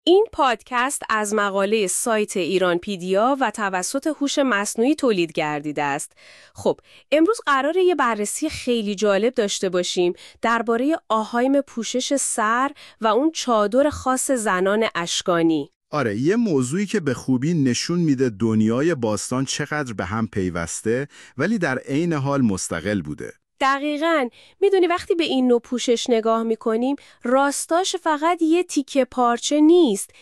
این پادکست از مقاله سایت ایرانپیدیا و توسط هوش مصنوعی تولید گردیده است. خب، امروز قراره یه بررسی خیلی جالب داشته باشیم درباره آهایم پوشش سر و اون چادر خاص زنان اشکانی. آره، یه موضوعی که به خوبی نشون میده دنیای باستان چقدر به هم پیوسته ولی در عین حال مستقل بوده. دقیقاً. میدونی وقتی به این نوع پوشش نگاه میکنیم راستاش فقط یه تیکه پارچه نیست،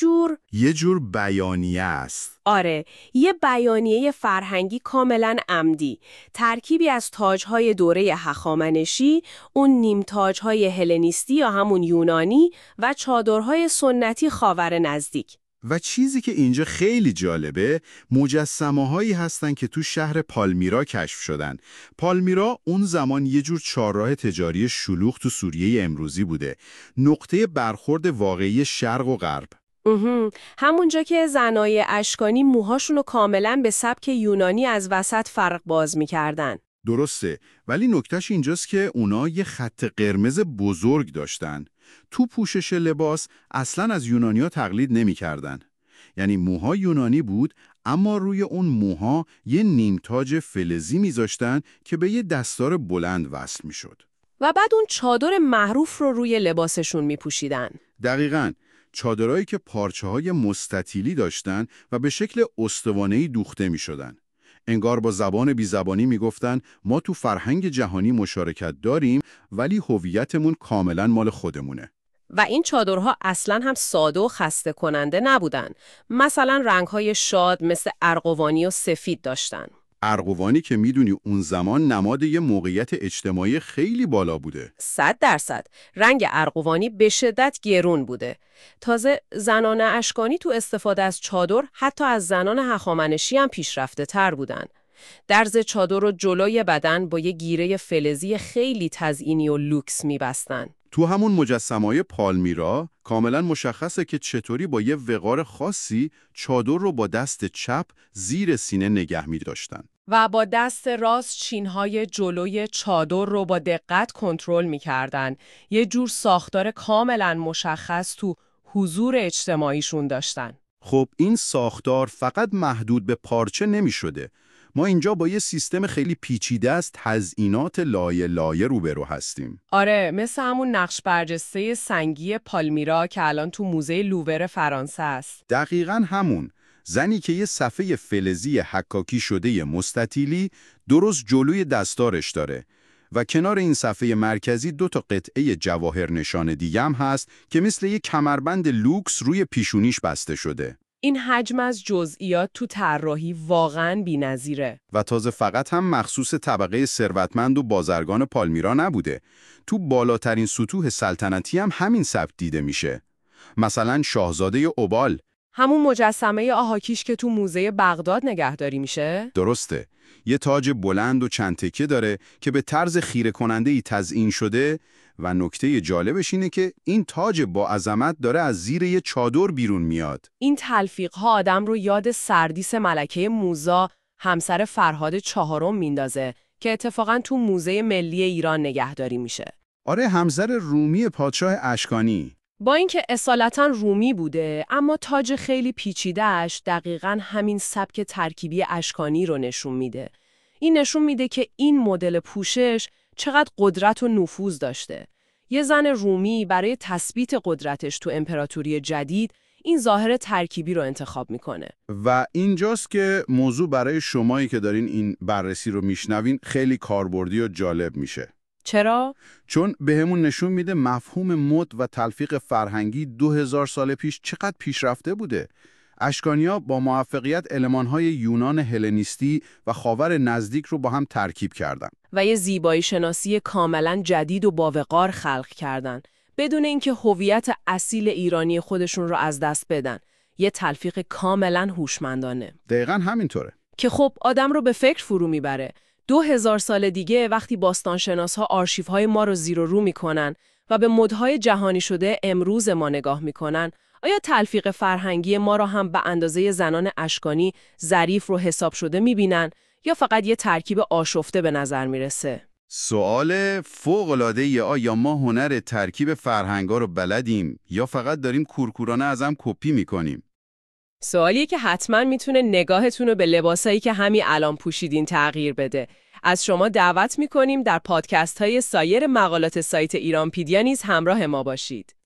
یه جور بیانیه است. آره، یه بیانیه فرهنگی کاملاً عمدی، ترکیبی از تاج‌های دوره هخامنشی، اون نیم تاج‌های هلنیستی یا همون یونانی و چادرهای سنتی خاور نزدیک. و چیزی که اینجا خیلی جالبه، مجسمه‌هایی هستن که تو شهر پالمیرا کشف شدن. پالمیرا اون زمان یه جور چهارراه تجاری شلوغ تو سوریه امروزی بوده، نقطه برخورد واقعی شرق و غرب. همونجا که زنای اشکانی موهاشونو کاملاً به سبک یونانی از وسط فرق باز می‌کردن. درسته، ولی نکتهش اینجاست که اونا یه خط قرمز بزرگ داشتن. تو پوشش لباس اصلاً از یونانیا تقلید نمی‌کردن. یعنی موها یونانی بود، اما روی اون موها یه نیمتاج فلزی می‌ذاشتن که به یه دستار بلند وصل می‌شد. و بعد اون چادر معروف رو روی لباسشون می‌پوشیدن. دقیقاً، چادرایی که پارچه‌های مستطیلی داشتن و به شکل استوانه‌ای دوخته می‌شدن. انگار با زبان بی‌زبانی میگفتن ما تو فرهنگ جهانی مشارکت داریم ولی هویتمون کاملا مال خودمونه. و این چادرها اصلاً هم ساده و خسته کننده نبودن. مثلا رنگ‌های شاد مثل ارغوانی و سفید داشتن. ارغوانی که میدونی اون زمان نماد یه موقعیت اجتماعی خیلی بالا بوده. 100%. رنگ ارغوانی به شدت گرون بوده. تازه زنان اشکانی تو استفاده از چادر حتی از زنان هخامنشی هم پیشرفته تر بودن. درز چادر رو جلوی بدن با یه گیره فلزی خیلی تزئینی و لوکس می‌بستن. تو همون مجسمه‌های پالمیرا کاملا مشخصه که چطوری با یه وقار خاصی چادر رو با دست چپ زیر سینه نگه می‌داشتن. و با دست راست چینهای جلوی چادر رو با دقت کنترل می‌کردن. یه جور ساختار کاملا مشخص تو حضور اجتماعیشون داشتن. خب این ساختار فقط محدود به پارچه نمی‌شده. ما اینجا با یه سیستم خیلی پیچیده از تزئینات لایه لایه روبرو هستیم. آره، مثل همون نقش برجسته سنگی پالمیرا که الان تو موزه لوور فرانسه است. دقیقاً همون. زنی که یه صفحه فلزی حکاکی شده مستطیلی درست جلوی دستارش داره و کنار این صفحه مرکزی 2 تا قطعه جواهر نشان دیگه هم هست که مثل یه کمربند لوکس روی پیشونیش بسته شده. این حجم از جزئیات تو طراحی واقعاً بی‌نظیره. و تازه فقط هم مخصوص طبقه ثروتمند و بازرگان پالمیرا نبوده. تو بالاترین سطوح سلطنتی هم همین سبک دیده میشه. مثلا شاهزاده اوبال، همون مجسمه آهاکیش که تو موزه بغداد نگهداری میشه؟ درسته. یه تاج بلند و چند تکه داره که به طرز خیره کننده‌ای تزئین شده و نکته جالبش اینه که این تاج با عظمت داره از زیر یه چادر بیرون میاد. این تلفیق‌ها آدم رو یاد سردیس ملکه موزا، همسر فرهاد چهارم میندازه که اتفاقاً تو موزه ملی ایران نگهداری میشه. آره، همسر رومی پادشاه اشکانی. با اینکه اصالتاً رومی بوده، اما تاج خیلی پیچیده‌اش دقیقاً همین سبک ترکیبی اشکانی رو نشون میده. این نشون میده که این مدل پوشش چقدر قدرت و نفوذ داشته. یه زن رومی برای تثبیت قدرتش تو امپراتوری جدید این ظاهر ترکیبی رو انتخاب میکنه. و اینجاست که موضوع برای شمایی که دارین این بررسی رو میشنوین خیلی کاربردی و جالب میشه. چرا؟ چون بهمون نشون میده مفهوم مد و تلفیق فرهنگی 2000 سال پیش چقدر پیشرفته بوده. اشکانیا با موفقیت المان‌های یونان هلنیستی و خاور نزدیک رو با هم ترکیب کردن و یه زیبایی شناسی کاملا جدید و باوقار خلق کردن، بدون اینکه هویت اصیل ایرانی خودشون رو از دست بدن. یه تلفیق کاملا هوشمندانه. دقیقاً همینطوره. که خب آدم رو به فکر فرو میبره. 2000 سال دیگه وقتی باستانشناس‌ها آرشیوهای ما رو زیر و رو میکنن و به مدهای جهانی شده امروز ما نگاه میکنن، آیا تلفیق فرهنگی ما را هم به اندازه زنان اشکانی ظریف رو حساب شده میبینن یا فقط یه ترکیب آشفته به نظر میرسه؟ سوال فوق‌العاده‌ای. آیا ما هنر ترکیب فرهنگا رو بلدیم یا فقط داریم کورکورانه ازم کپی میکنیم؟ سوالیه که حتما میتونه نگاهتون رو به لباسایی که همین الان پوشیدین تغییر بده. از شما دعوت میکنیم در پادکست های سایر مقالات سایت ایرانپیدیا نیز همراه ما باشید.